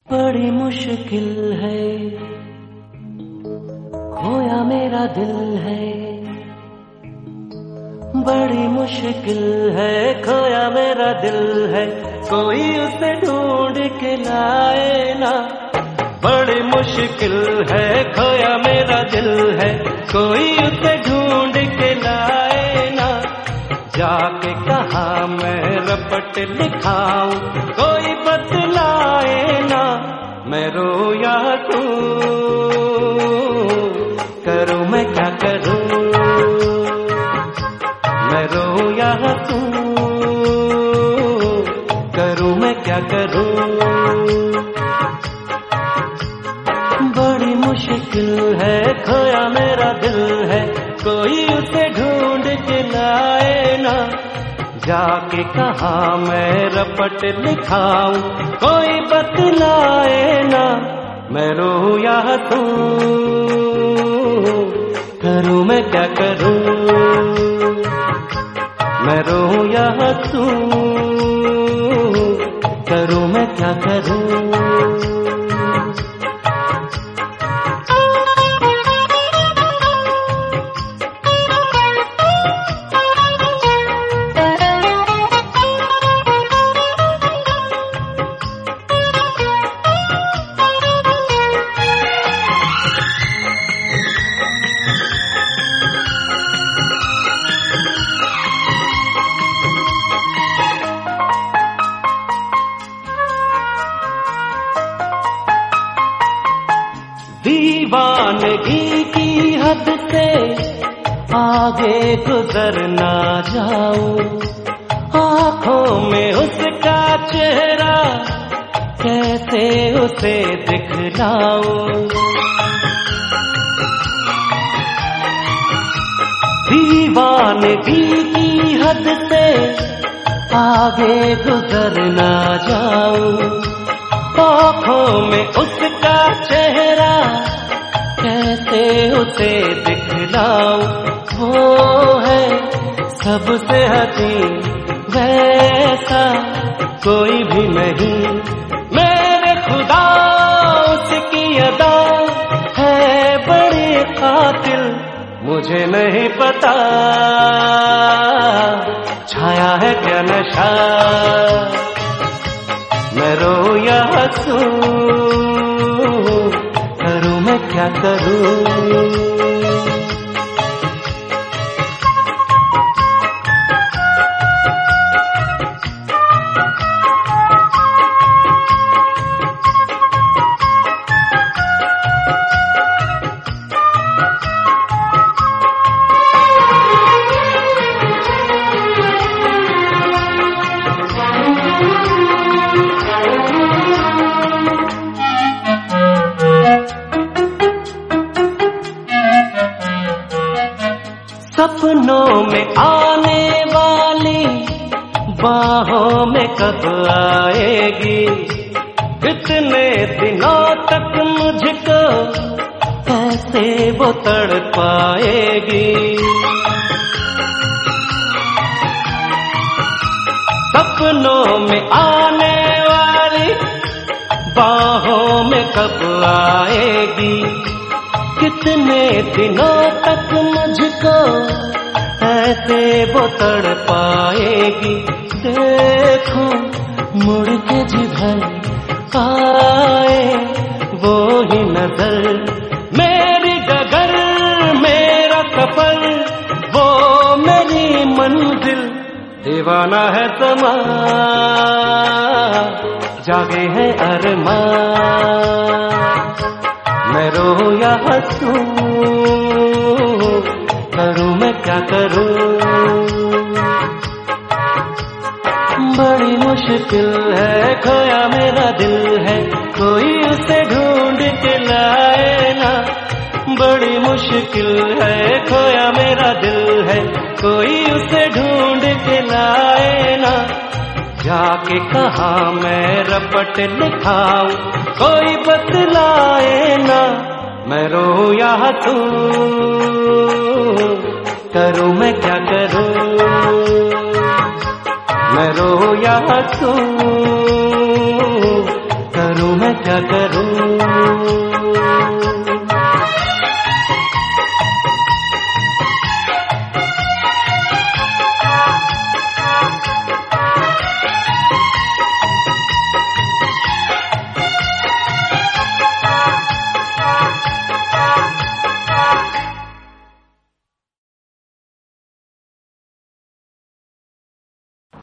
बड़ी मुश्किल है, खोया मेरा दिल है। बड़ी मुश्किल है, खोया मेरा दिल है। कोई उसे ढूंढ के लाए ना। बड़ी मुश्किल है, खोया मेरा दिल है। कोई उसे ढूंढ के लाए ना। जाके कहाँ मैं रपट लिखाऊं, कोई बतलाए ना। मैं रोया तू करूं, मैं क्या करूं। मैं रोया तू करूं, मैं क्या करूं। बड़ी मुश्किल है, खोया मेरा दिल है। कोई उसे ढूंढ के लाए ना। जाके कहाँ मैं रपट लिखाऊं, कोई बतलाए ना। मैं रोया तू करूं, मैं क्या करूं। मैं रोया तू करूं, मैं क्या करूं। दीवानगी की हद से आगे गुजर ना जाऊं। आँखों में उसका चेहरा कैसे उसे दिखलाऊं। दीवानगी की हद से आगे गुजर ना जाऊं। आँखों में उसका चेहरा कैसे उसे दिखलाऊं। वो है सबसे हसीन, वैसा कोई भी नहीं। मेरे खुदा उसकी अदा है बड़ी कातिल। मुझे नहीं पता छाया है क्या नशा। मैं रोया हंसूं करूं, मैं क्या करूं। सपनों में आने वाली बाहों में कब आएगी। कितने दिनों तक मुझको कैसे वो तड़पाएगी। सपनों में आने वाली बाहों में कब आएगी। कितने दिनों तक मुझको ऐसे वो तड़पाएगी। देखो मुड़ के जिधर आए वो ही नजर। मेरी डगर मेरा सफर, वो मेरी मंजिल। दीवाना है समा, जागे है अरमान। मैं रोया हंसूं करूं, मैं क्या करूं। बड़ी मुश्किल है, खोया मेरा दिल है। कोई उसे ढूंढ के लाए ना। बड़ी मुश्किल है, खोया मेरा दिल है। कोई उसे ढूंढ के लाए ना। जाके कहाँ मैं रपट लिखाऊं, कोई बतलाए ना। मैं रोया तू करूं, मैं क्या करूं। मैं रोया तू करूं, मैं क्या क्या करूं।